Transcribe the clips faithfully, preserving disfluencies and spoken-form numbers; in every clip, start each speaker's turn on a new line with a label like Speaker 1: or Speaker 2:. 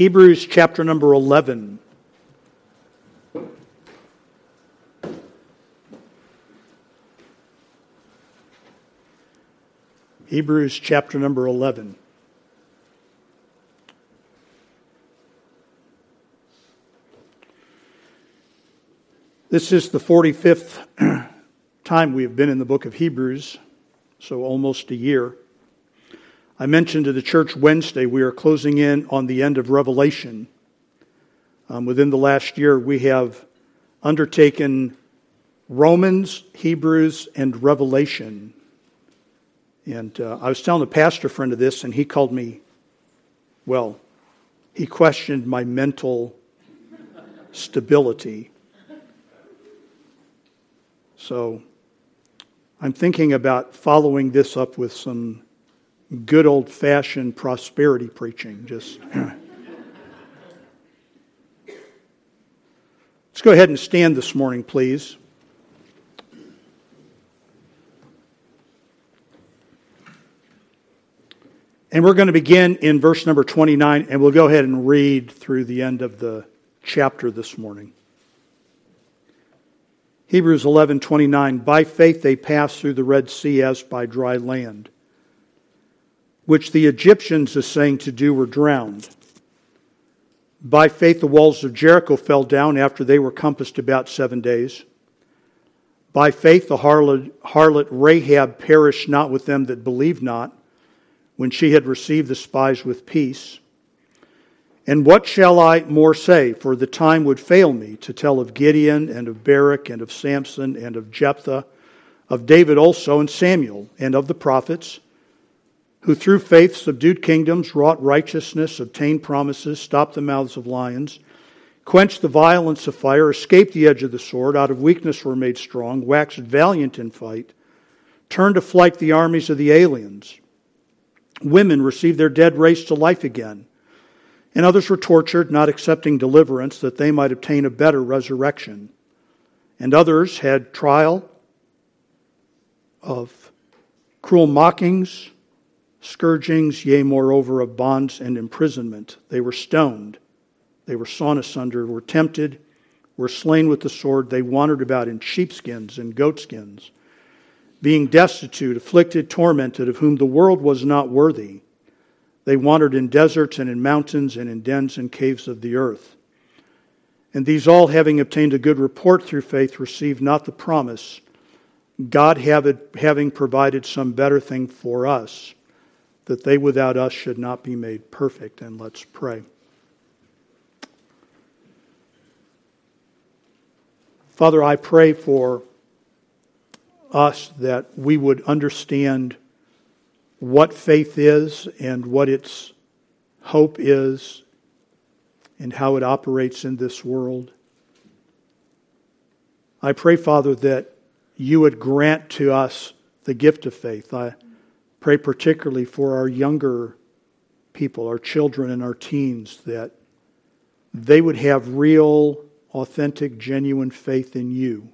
Speaker 1: Hebrews chapter number eleven. Hebrews chapter number eleven. This is the forty-fifth time we have been in the book of Hebrews, so almost a year. I mentioned to the church Wednesday we are closing in on the end of Revelation. Um, within the last year we have undertaken Romans, Hebrews, and Revelation. And uh, I was telling a pastor friend of this, and he called me, well, he questioned my mental stability. So I'm thinking about following this up with some good old-fashioned prosperity preaching. Just let's go ahead and stand this morning, please. And we're going to begin in verse number twenty-nine, and we'll go ahead and read through the end of the chapter this morning. Hebrews eleven twenty-nine, by faith they passed through the Red Sea as by dry land, which the Egyptians assaying to do were drowned. By faith the walls of Jericho fell down after they were compassed about seven days. By faith the harlot, harlot Rahab perished not with them that believed not, when she had received the spies with peace. And what shall I more say? For the time would fail me to tell of Gideon and of Barak and of Samson and of Jephthah, of David also and Samuel, and of the prophets, who through faith subdued kingdoms, wrought righteousness, obtained promises, stopped the mouths of lions, quenched the violence of fire, escaped the edge of the sword, out of weakness were made strong, waxed valiant in fight, turned to flight the armies of the aliens. Women received their dead raised to life again, and others were tortured, not accepting deliverance, that they might obtain a better resurrection. And others had trial of cruel mockings, scourgings, yea, moreover, of bonds and imprisonment. They were stoned, they were sawn asunder, were tempted, were slain with the sword. They wandered about in sheepskins and goatskins, being destitute, afflicted, tormented, of whom the world was not worthy. They wandered in deserts and in mountains and in dens and caves of the earth. And these all, having obtained a good report through faith, received not the promise, God having provided some better thing for us, that they without us should not be made perfect. And let's pray. Father, I pray for us that we would understand what faith is and what its hope is and how it operates in this world. I pray, Father, that you would grant to us the gift of faith. I pray particularly for our younger people, our children and our teens, that they would have real, authentic, genuine faith in you.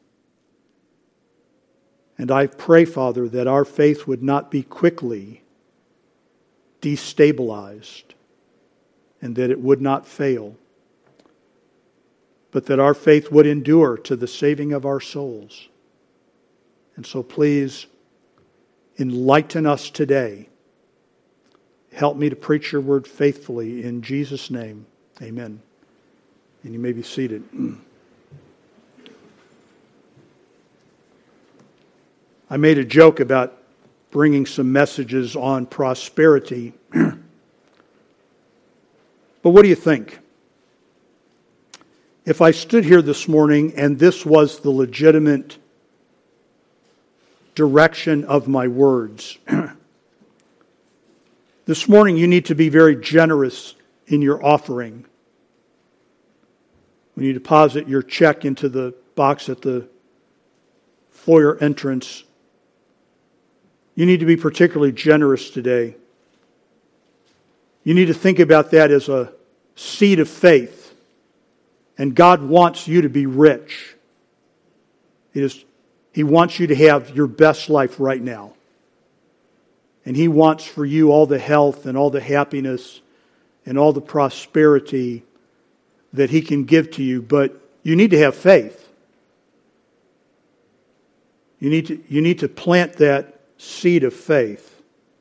Speaker 1: And I pray, Father, that our faith would not be quickly destabilized and that it would not fail, but that our faith would endure to the saving of our souls. And so please enlighten us today. Help me to preach your word faithfully in Jesus' name. Amen. And you may be seated. I made a joke about bringing some messages on prosperity. But what do you think? If I stood here this morning and this was the legitimate direction of my words, this morning you need to be very generous in your offering. When you deposit your check into the box at the foyer entrance, you need to be particularly generous today. You need to think about that as a seed of faith. And God wants you to be rich. It is, He wants you to have your best life right now. And He wants for you all the health and all the happiness and all the prosperity that He can give to you, but you need to have faith. You need to, you need to plant that seed of faith.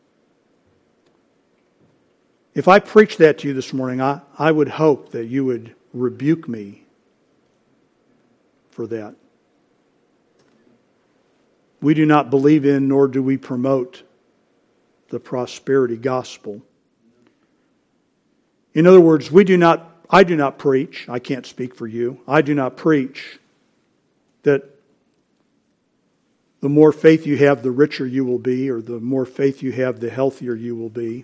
Speaker 1: If I preach that to you this morning, I, I would hope that you would rebuke me for that. We do not believe in, nor do we promote the prosperity gospel. In other words, we do not, I do not preach, I can't speak for you, I do not preach that the more faith you have, the richer you will be, or the more faith you have, the healthier you will be.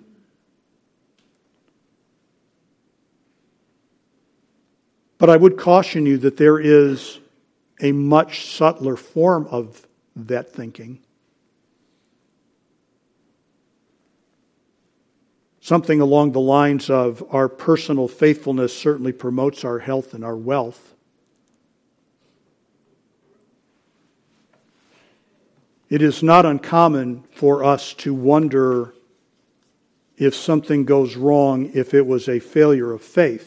Speaker 1: But I would caution you that there is a much subtler form of that thinking. Something along the lines of our personal faithfulness certainly promotes our health and our wealth. It is not uncommon for us to wonder if something goes wrong if it was a failure of faith.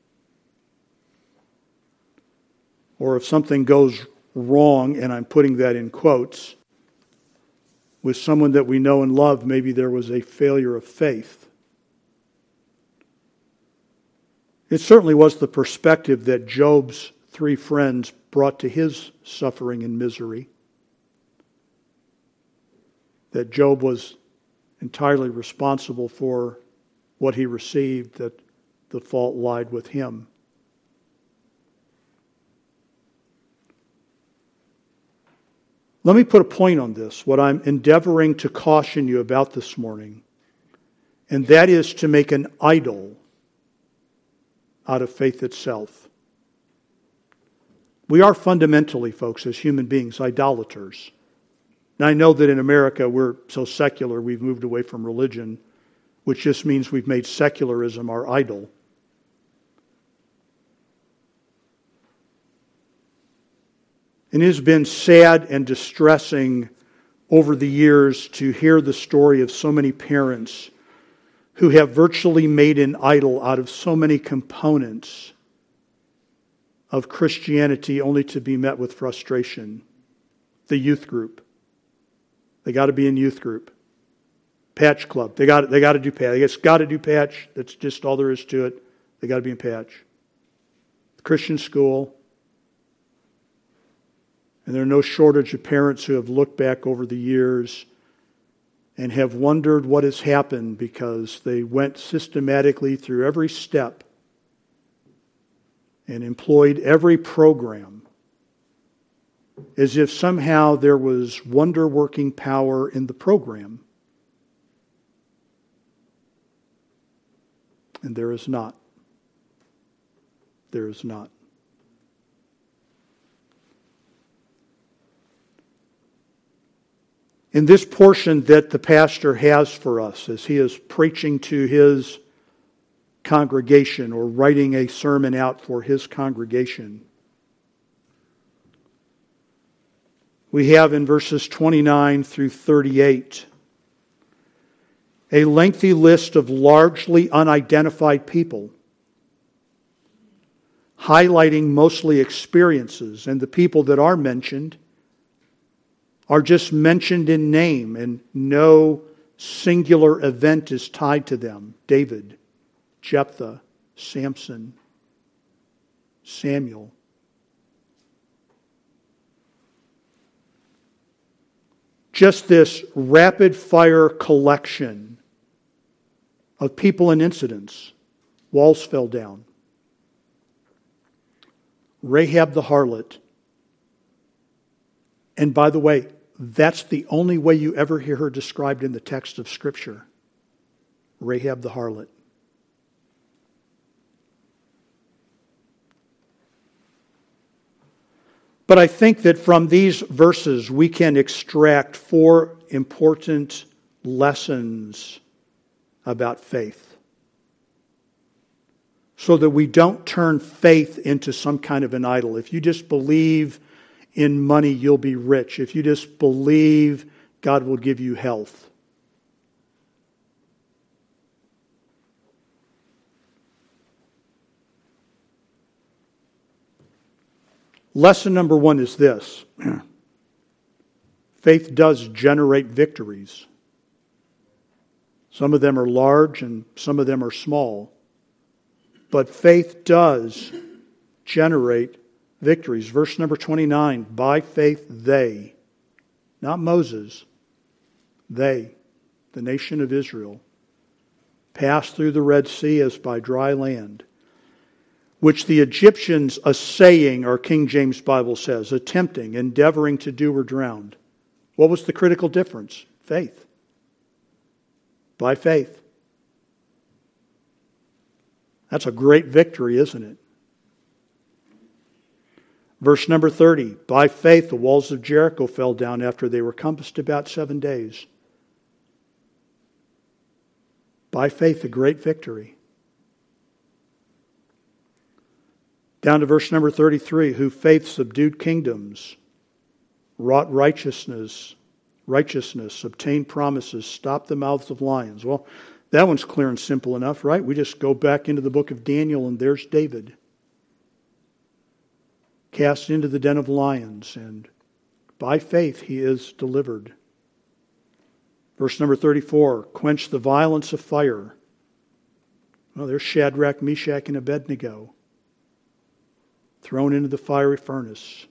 Speaker 1: Or if something goes wrong, and I'm putting that in quotes, with someone that we know and love, maybe there was a failure of faith. It certainly was the perspective that Job's three friends brought to his suffering and misery. That Job was entirely responsible for what he received, that the fault lied with him. Let me put a point on this, what I'm endeavoring to caution you about this morning, and that is to make an idol out of faith itself. We are fundamentally, folks, as human beings, idolaters. Now, I know that in America we're so secular, we've moved away from religion, which just means we've made secularism our idol. And it has been sad and distressing over the years to hear the story of so many parents who have virtually made an idol out of so many components of Christianity only to be met with frustration. The youth group. They got to be in youth group. Patch club. They got they got to do patch. They just got to do patch. That's just all there is to it. They got to be in patch. Christian school. And there are no shortage of parents who have looked back over the years and have wondered what has happened because they went systematically through every step and employed every program as if somehow there was wonder-working power in the program. And there is not. There is not. In this portion that the pastor has for us as he is preaching to his congregation or writing a sermon out for his congregation, we have in verses twenty-nine through thirty-eight a lengthy list of largely unidentified people, highlighting mostly experiences, and the people that are mentioned are just mentioned in name and no singular event is tied to them. David, Jephthah, Samson, Samuel. Just this rapid fire collection of people and incidents. Walls fell down. Rahab the harlot. And by the way, that's the only way you ever hear her described in the text of Scripture. Rahab the harlot. But I think that from these verses we can extract four important lessons about faith, so that we don't turn faith into some kind of an idol. If you just believe in money, you'll be rich. If you just believe, God will give you health. Lesson number one is this. Faith does generate victories. Some of them are large and some of them are small. But faith does generate victories. Verse number twenty-nine, by faith they, not Moses, they, the nation of Israel, passed through the Red Sea as by dry land, which the Egyptians assaying, our King James Bible says, attempting, endeavoring to do were drowned. What was the critical difference? Faith. By faith. That's a great victory, isn't it? Verse number thirty, by faith the walls of Jericho fell down after they were compassed about seven days. By faith, a great victory. Down to verse number thirty-three, who faith subdued kingdoms, wrought righteousness, righteousness, obtained promises, stopped the mouths of lions. Well, that one's clear and simple enough, right? We just go back into the book of Daniel and there's David. Cast into the den of lions, and by faith he is delivered. Verse number thirty-four, quench the violence of fire. Well, there's Shadrach, Meshach, and Abednego, thrown into the fiery furnace.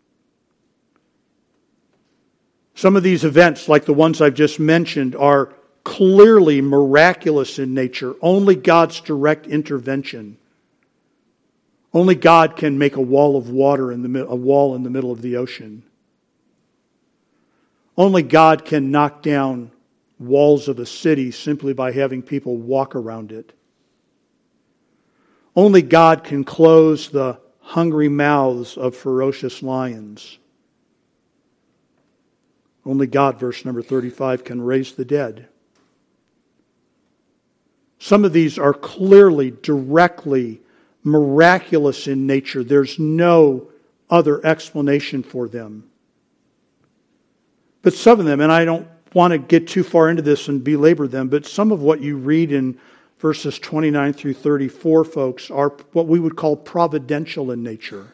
Speaker 1: Some of these events, like the ones I've just mentioned, are clearly miraculous in nature. Only God's direct intervention. Only God can make a wall of water in the a wall in the middle of the ocean. Only God can knock down walls of a city simply by having people walk around it. Only God can close the hungry mouths of ferocious lions. Only God, verse number thirty-five, can raise the dead. Some of these are clearly, directly miraculous in nature. There's no other explanation for them. But some of them, and I don't want to get too far into this and belabor them, but some of what you read in verses twenty-nine through thirty-four, folks, are what we would call providential in nature.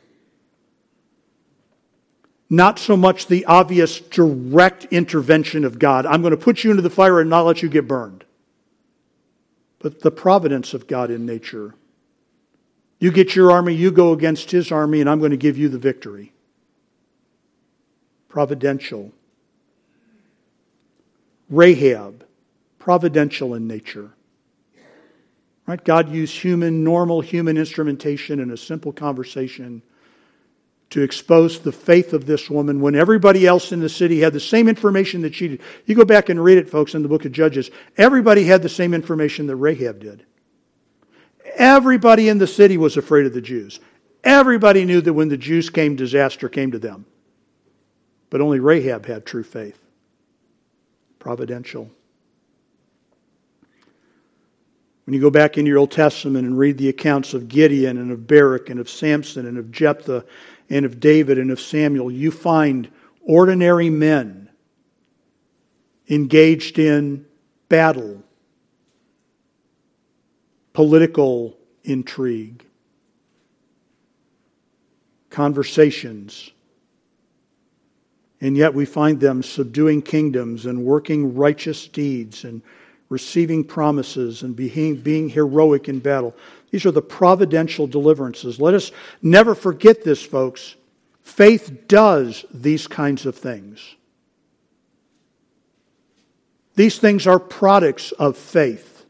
Speaker 1: Not so much the obvious direct intervention of God. I'm going to put you into the fire and not let you get burned. But the providence of God in nature. You get your army, you go against his army, and I'm going to give you the victory. Providential. Rahab, providential in nature. Right? God used human, normal human instrumentation in a simple conversation to expose the faith of this woman when everybody else in the city had the same information that she did. You go back and read it, folks, in the book of Judges. Everybody had the same information that Rahab did. Everybody in the city was afraid of the Jews. Everybody knew that when the Jews came, disaster came to them. But only Rahab had true faith. Providential. When you go back into your Old Testament and read the accounts of Gideon and of Barak and of Samson and of Jephthah and of David and of Samuel, you find ordinary men engaged in battle, political intrigue, conversations, and yet we find them subduing kingdoms and working righteous deeds and receiving promises and being, being heroic in battle. These are the providential deliverances. Let us never forget this, folks. Faith does these kinds of things. These things are products of faith.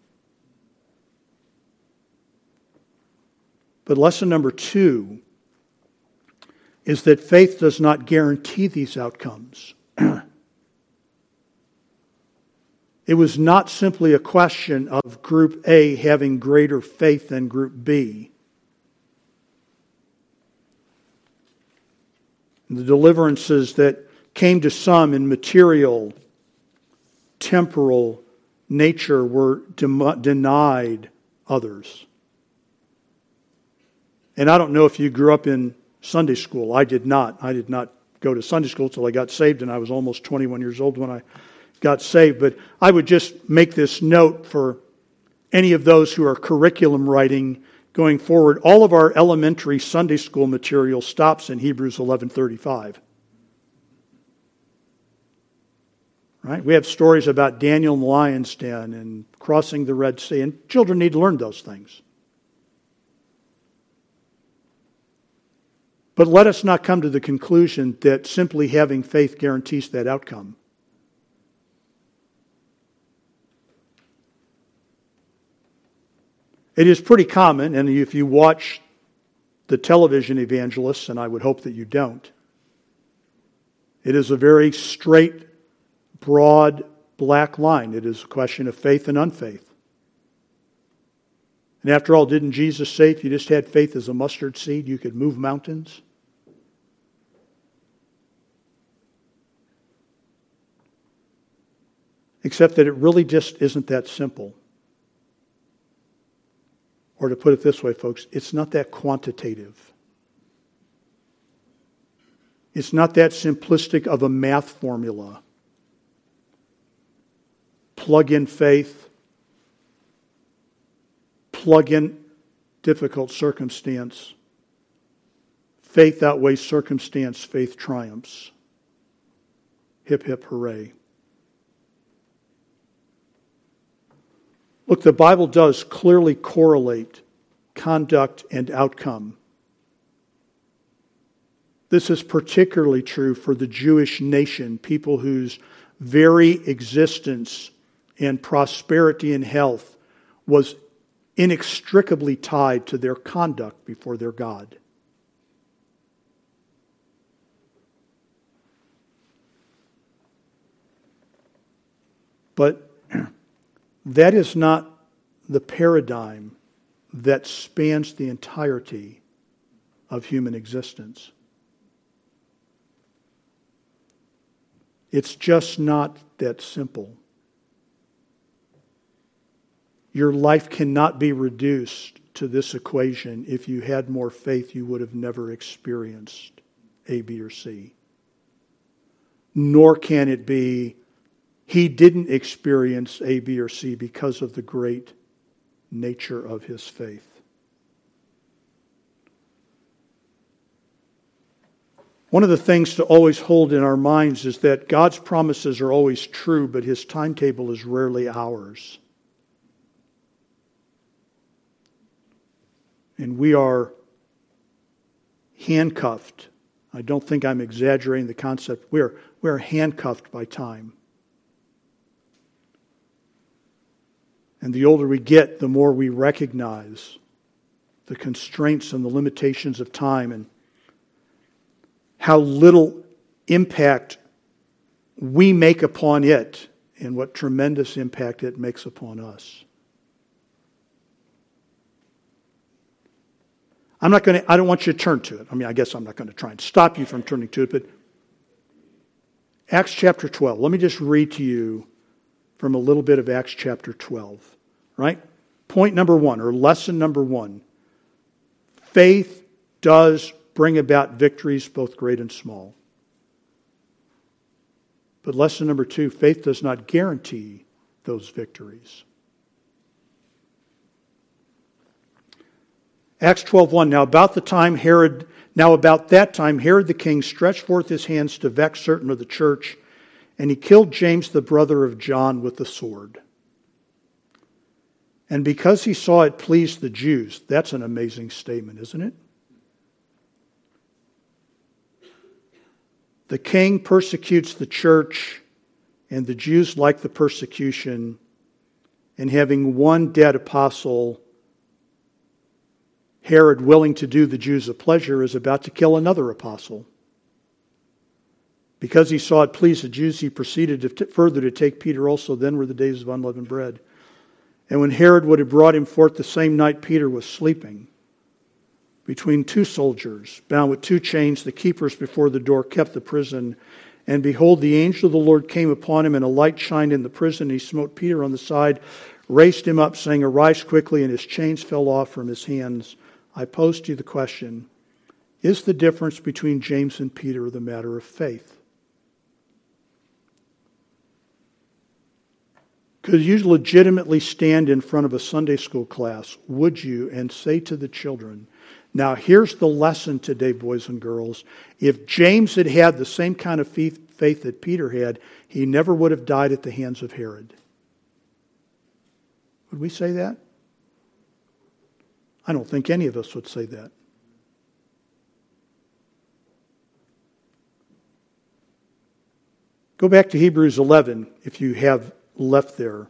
Speaker 1: But lesson number two is that faith does not guarantee these outcomes. It was not simply a question of Group A having greater faith than Group B. The deliverances that came to some in material, temporal nature were de- denied others. And I don't know if you grew up in Sunday school. I did not. I did not go to Sunday school until I got saved, and I was almost twenty-one years old when I got saved. But I would just make this note for any of those who are curriculum writing going forward, all of our elementary Sunday school material stops in Hebrews eleven thirty-five. Right? We have stories about Daniel in the lion's den and crossing the Red Sea, and children need to learn those things. But let us not come to the conclusion that simply having faith guarantees that outcome. It is pretty common, and if you watch the television evangelists, and I would hope that you don't, it is a very straight, broad, black line. It is a question of faith and unfaith. And after all, didn't Jesus say if you just had faith as a mustard seed, you could move mountains? Except that it really just isn't that simple. Or to put it this way, folks, it's not that quantitative. It's not that simplistic of a math formula. Plug in faith, plug in difficult circumstance. Faith outweighs circumstance, faith triumphs. Hip, hip, hooray. Look, the Bible does clearly correlate conduct and outcome. This is particularly true for the Jewish nation, people whose very existence and prosperity and health was inextricably tied to their conduct before their God. But that is not the paradigm that spans the entirety of human existence. It's just not that simple. Your life cannot be reduced to this equation. If you had more faith, you would have never experienced A, B, or C. Nor can it be, he didn't experience A, B, or C because of the great nature of his faith. One of the things to always hold in our minds is that God's promises are always true, but his timetable is rarely ours. And we are handcuffed. I don't think I'm exaggerating the concept. We are, we are handcuffed by time. And the older we get, the more we recognize the constraints and the limitations of time and how little impact we make upon it and what tremendous impact it makes upon us. I'm not going to, I don't want you to turn to it. I mean, I guess I'm not going to try and stop you from turning to it, but Acts chapter twelve. Let me just read to you from a little bit of Acts chapter twelve. Right? Point number one, or lesson number one. Faith does bring about victories, both great and small. But lesson number two, faith does not guarantee those victories. Acts twelve one. Now about the time Herod, now about that time Herod the king stretched forth his hands to vex certain of the church, and he killed James the brother of John with the sword. And because he saw it pleased the Jews, that's an amazing statement, isn't it? The king persecutes the church, and the Jews like the persecution, and having one dead apostle, Herod, willing to do the Jews a pleasure, is about to kill another apostle. Because he saw it pleased the Jews, he proceeded to t- further to take Peter also. Then were the days of unleavened bread. And when Herod would have brought him forth the same night, Peter was sleeping between two soldiers, bound with two chains. The keepers before the door kept the prison. And behold, the angel of the Lord came upon him, and a light shined in the prison. He smote Peter on the side, raised him up, saying, "Arise quickly," and his chains fell off from his hands. I pose to you the question, is the difference between James and Peter the matter of faith? Could you legitimately stand in front of a Sunday school class, would you, and say to the children, now here's the lesson today, boys and girls. If James had had the same kind of faith that Peter had, he never would have died at the hands of Herod. Would we say that? I don't think any of us would say that. Go back to Hebrews eleven if you have left there.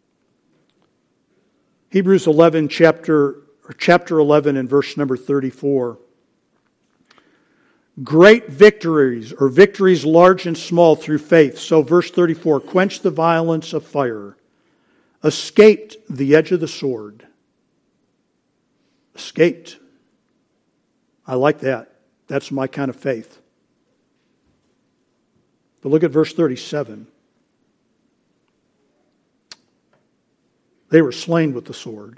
Speaker 1: Hebrews eleven, chapter, or chapter eleven and verse number thirty-four. Great victories, or victories large and small through faith. So verse thirty-four, quenched the violence of fire, escaped the edge of the sword. Escaped. I like that. That's my kind of faith. But look at verse thirty-seven. They were slain with the sword.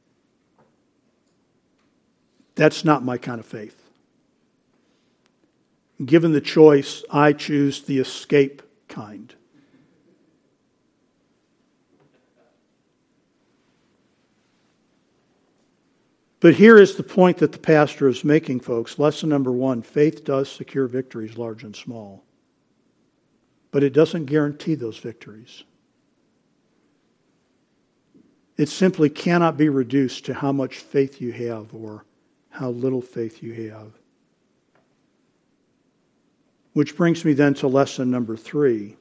Speaker 1: That's not my kind of faith. Given the choice, I choose the escape kind. But here is the point that the pastor is making, folks. Lesson number one, faith does secure victories large and small. But it doesn't guarantee those victories. It simply cannot be reduced to how much faith you have or how little faith you have. Which brings me then to lesson number three.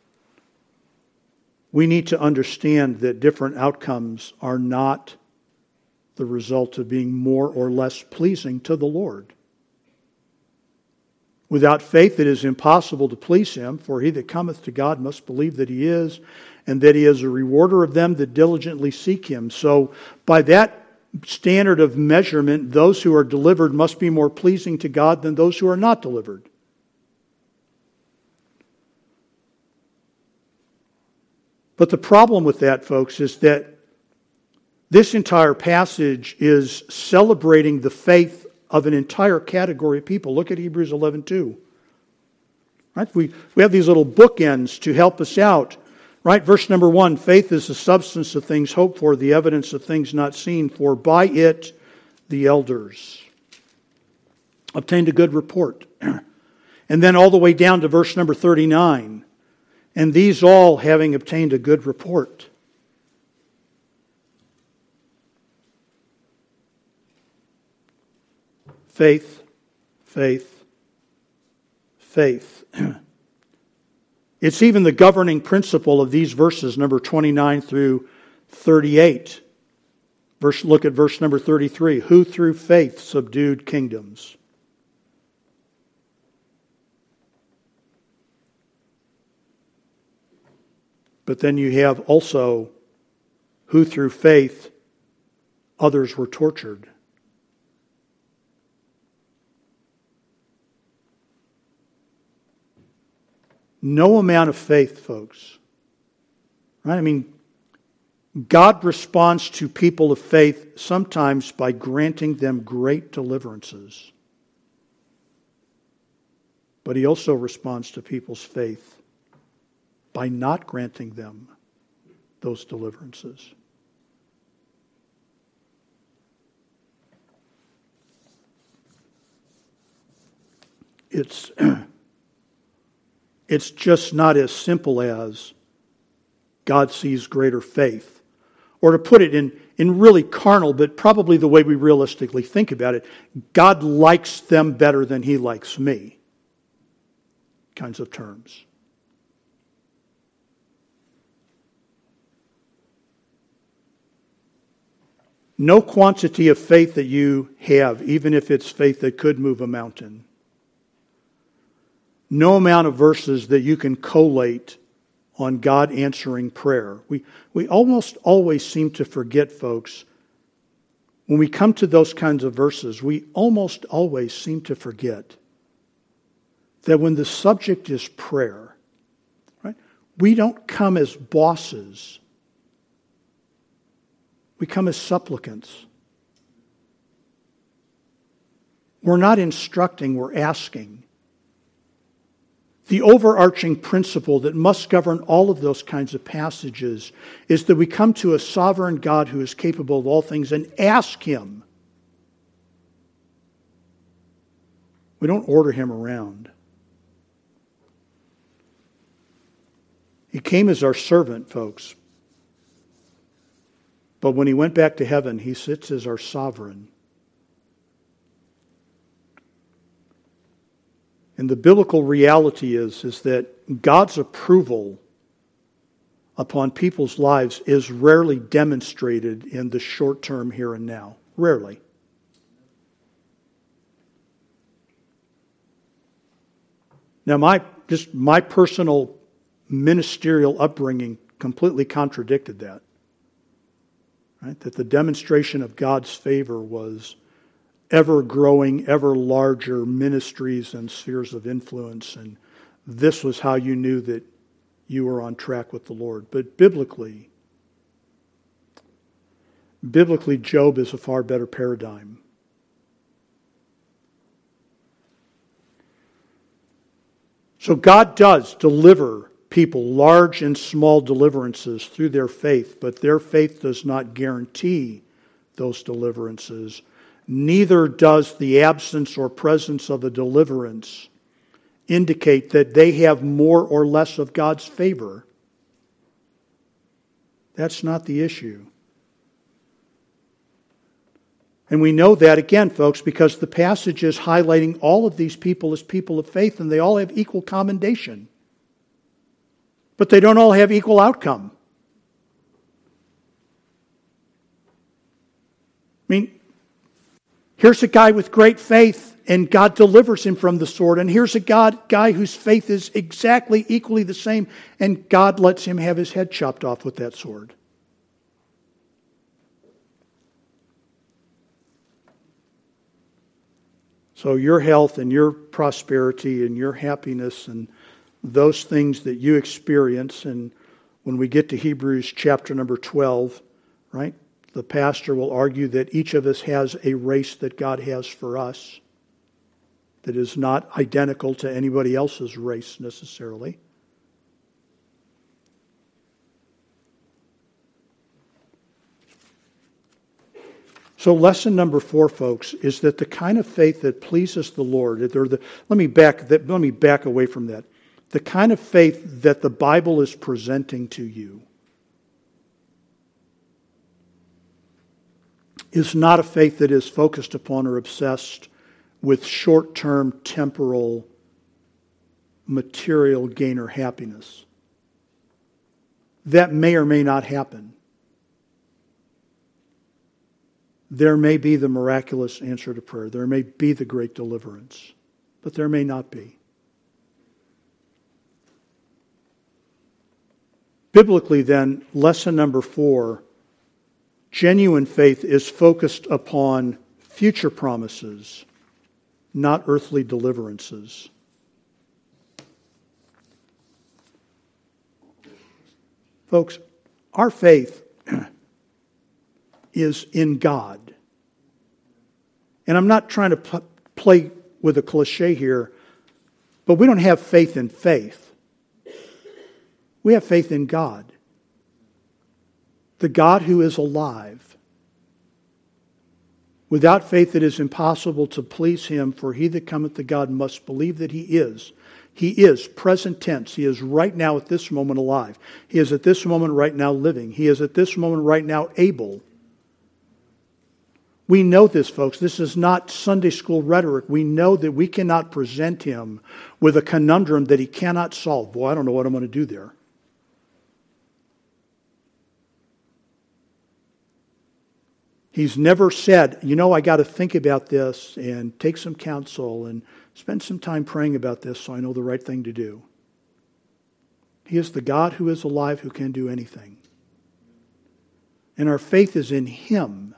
Speaker 1: We need to understand that different outcomes are not the result of being more or less pleasing to the Lord. Without faith it is impossible to please Him, for he that cometh to God must believe that He is, and that He is a rewarder of them that diligently seek Him. So by that standard of measurement, those who are delivered must be more pleasing to God than those who are not delivered. But the problem with that, folks, is that this entire passage is celebrating the faith of an entire category of people. Look at Hebrews eleven two. Right? We, we have these little bookends to help us out. Right? Verse number one, faith is the substance of things hoped for, the evidence of things not seen, for by it the elders obtained a good report. And then all the way down to verse number thirty-nine. And these all having obtained a good report. Faith, faith, faith. It's even the governing principle of these verses, number twenty-nine through thirty-eight. Verse, look at verse number thirty-three. Who through faith subdued kingdoms. But then you have also who through faith others were tortured. No amount of faith, folks. Right? I mean, God responds to people of faith sometimes by granting them great deliverances. But He also responds to people's faith by not granting them those deliverances. It's It's just not as simple as God sees greater faith. Or to put it in, in really carnal, but probably the way we realistically think about it, God likes them better than He likes me. Kinds of terms. No quantity of faith that you have, even if it's faith that could move a mountain. No amount of verses that you can collate on God answering prayer. We, we almost always seem to forget, folks, when we come to those kinds of verses, we almost always seem to forget that when the subject is prayer, right, we don't come as bosses. We come as supplicants. We're not instructing, we're asking. The overarching principle that must govern all of those kinds of passages is that we come to a sovereign God who is capable of all things and ask Him. We don't order Him around. He came as our servant, folks. But when He went back to heaven, He sits as our sovereign. And the biblical reality is, is that God's approval upon people's lives is rarely demonstrated in the short term here and now. Rarely. Now, my just my personal ministerial upbringing completely contradicted that. Right? That the demonstration of God's favor was ever-growing, ever-larger ministries and spheres of influence, and this was how you knew that you were on track with the Lord. But biblically, biblically, Job is a far better paradigm. So God does deliver people large and small deliverances through their faith, but their faith does not guarantee those deliverances. Neither does the absence or presence of a deliverance indicate that they have more or less of God's favor. That's not the issue. And we know that, again, folks, because the passage is highlighting all of these people as people of faith, and they all have equal commendation. But they don't all have equal outcome. I mean, here's a guy with great faith, and God delivers him from the sword. And here's a God, guy whose faith is exactly equally the same, and God lets him have his head chopped off with that sword. So your health and your prosperity and your happiness and those things that you experience, and when we get to Hebrews chapter number twelve, right? The pastor will argue that each of us has a race that God has for us that is not identical to anybody else's race necessarily. So lesson number four, folks, is that the kind of faith that pleases the Lord, the, let me back let me back away from that. The kind of faith that the Bible is presenting to you is not a faith that is focused upon or obsessed with short-term temporal material gain or happiness. That may or may not happen. There may be the miraculous answer to prayer. There may be the great deliverance. But there may not be. Biblically, then, lesson number four, genuine faith is focused upon future promises, not earthly deliverances. Folks, our faith is in God. And I'm not trying to pl- play with a cliche here, but we don't have faith in faith. We have faith in God. The God who is alive. Without faith it is impossible to please Him, for he that cometh to God must believe that He is. He is, present tense. He is right now at this moment alive. He is at this moment right now living. He is at this moment right now able. We know this, folks. This is not Sunday school rhetoric. We know that we cannot present Him with a conundrum that He cannot solve. Boy, I don't know what I'm going to do there. He's never said, you know, I got to think about this and take some counsel and spend some time praying about this so I know the right thing to do. He is the God who is alive, who can do anything. And our faith is in Him.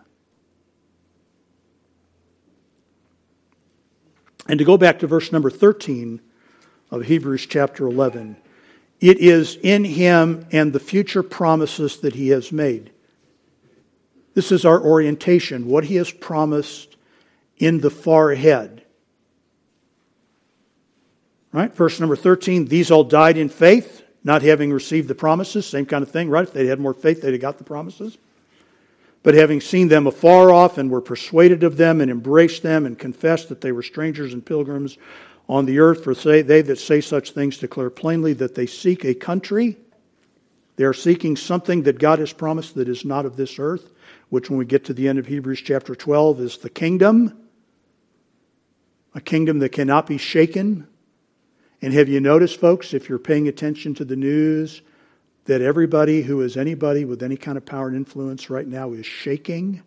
Speaker 1: And to go back to verse number thirteen of Hebrews chapter eleven, it is in Him and the future promises that He has made. This is our orientation, what He has promised in the far ahead. Right? Verse number thirteen, these all died in faith, not having received the promises. Same kind of thing, right? If they had more faith, they'd have got the promises. But having seen them afar off and were persuaded of them and embraced them and confessed that they were strangers and pilgrims on the earth, for say, they that say such things declare plainly that they seek a country. They are seeking something that God has promised that is not of this earth, which when we get to the end of Hebrews chapter twelve is the kingdom. A kingdom that cannot be shaken. And have you noticed, folks, if you're paying attention to the news, that everybody who is anybody with any kind of power and influence right now is shaking?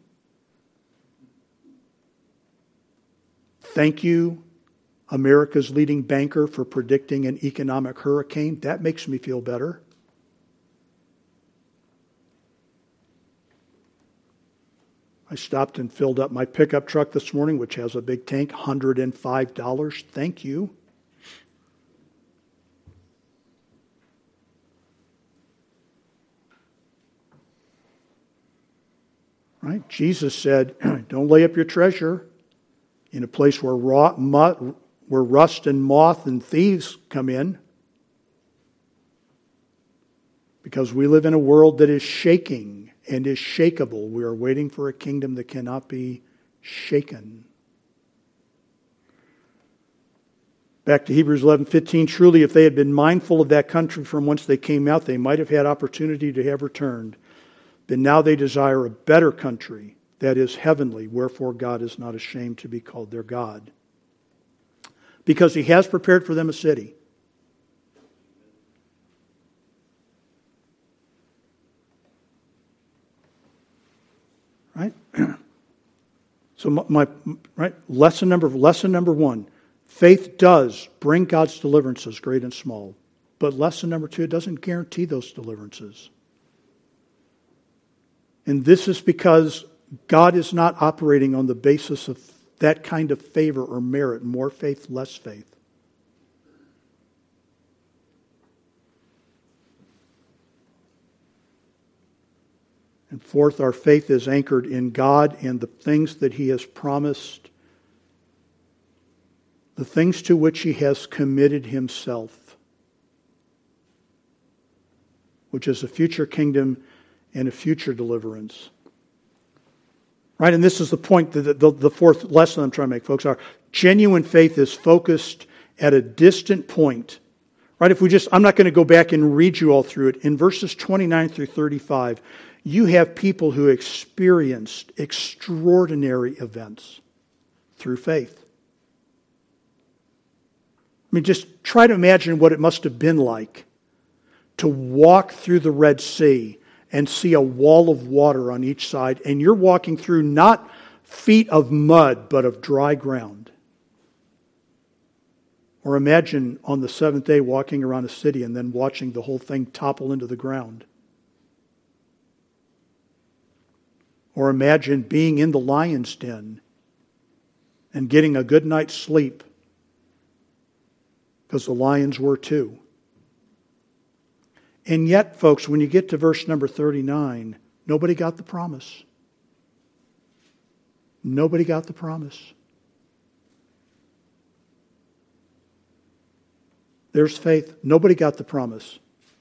Speaker 1: Thank you, America's leading banker, for predicting an economic hurricane. That makes me feel better. I stopped and filled up my pickup truck this morning, which has a big tank, one hundred five dollars. Thank you. Right? Jesus said, don't lay up your treasure in a place where, raw, mu- where rust and moth and thieves come in. Because we live in a world that is shaking and is shakeable. We are waiting for a kingdom that cannot be shaken. Back to Hebrews eleven fifteen. Truly, if they had been mindful of that country from whence they came out, they might have had opportunity to have returned. But now they desire a better country, that is heavenly, wherefore God is not ashamed to be called their God. Because He has prepared for them a city. Right? So my, my right lesson number lesson number one, faith does bring God's deliverances, great and small. But lesson number two, it doesn't guarantee those deliverances. And this is because God is not operating on the basis of that kind of favor or merit, more faith, less faith. And fourth, our faith is anchored in God and the things that He has promised, the things to which He has committed Himself, which is a future kingdom and a future deliverance. Right? And this is the point, the, the, the fourth lesson I'm trying to make, folks, our genuine faith is focused at a distant point. Right? If we just, I'm not going to go back and read you all through it. In verses twenty-nine through thirty-five, you have people who experienced extraordinary events through faith. I mean, just try to imagine what it must have been like to walk through the Red Sea and see a wall of water on each side, and you're walking through not feet of mud, but of dry ground. Or imagine on the seventh day walking around a city and then watching the whole thing topple into the ground. Or imagine being in the lion's den and getting a good night's sleep, because the lions were too. And yet, folks, when you get to verse number thirty-nine, nobody got the promise. Nobody got the promise. There's faith. Nobody got the promise.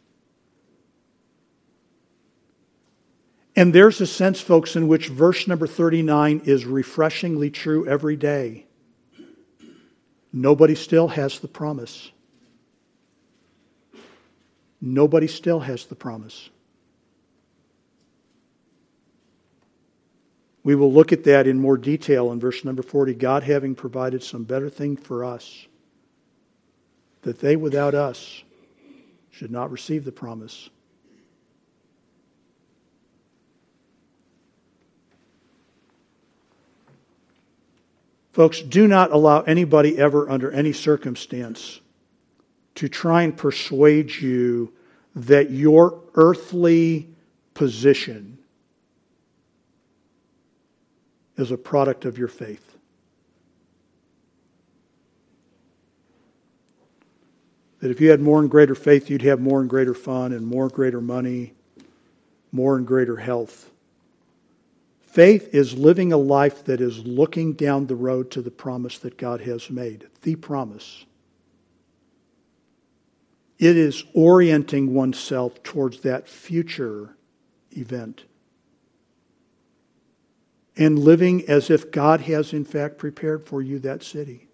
Speaker 1: And there's a sense, folks, in which verse number thirty-nine is refreshingly true every day. Nobody still has the promise. Nobody still has the promise. We will look at that in more detail in verse number forty. God having provided some better thing for us, that they without us should not receive the promise. Folks, do not allow anybody ever under any circumstance to try and persuade you that your earthly position is a product of your faith. That if you had more and greater faith, you'd have more and greater fun and more and greater money, more and greater health. Faith is living a life that is looking down the road to the promise that God has made. The promise. It is orienting oneself towards that future event and living as if God has in fact prepared for you that city.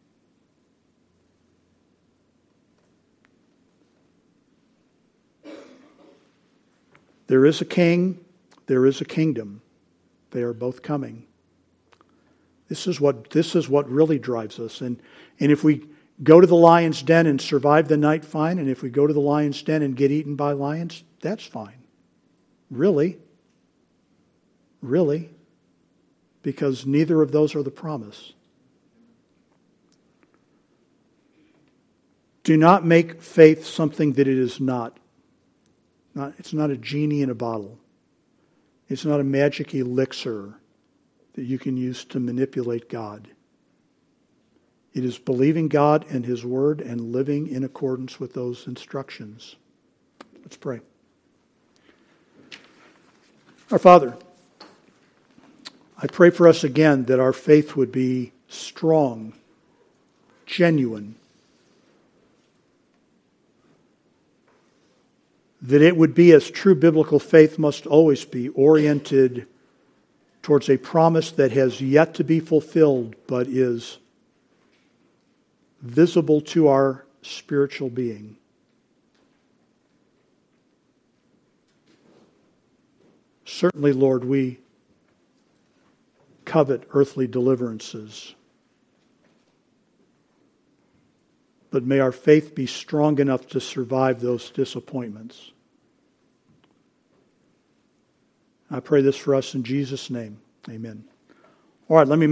Speaker 1: There is a king, there is a kingdom. They are both coming. This is what this is what really drives us. And, and if we go to the lion's den and survive the night, fine. And if we go to the lion's den and get eaten by lions, that's fine. Really. Really. Because neither of those are the promise. Do not make faith something that it is not. Not, it's not a genie in a bottle. It's not a magic elixir that you can use to manipulate God. It is believing God and His Word and living in accordance with those instructions. Let's pray. Our Father, I pray for us again that our faith would be strong, genuine, that it would be, as true biblical faith must always be, oriented towards a promise that has yet to be fulfilled but is visible to our spiritual being. Certainly, Lord, we covet earthly deliverances. But may our faith be strong enough to survive those disappointments. I pray this for us in Jesus' name. Amen. All right, let me